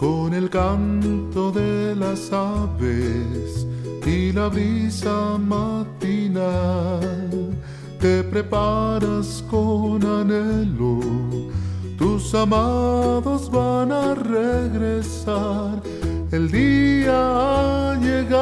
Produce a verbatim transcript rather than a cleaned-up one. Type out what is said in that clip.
con el canto de las aves y la brisa matinal. Te preparas con anhelo, tus amados van a regresar, el día ha llegado.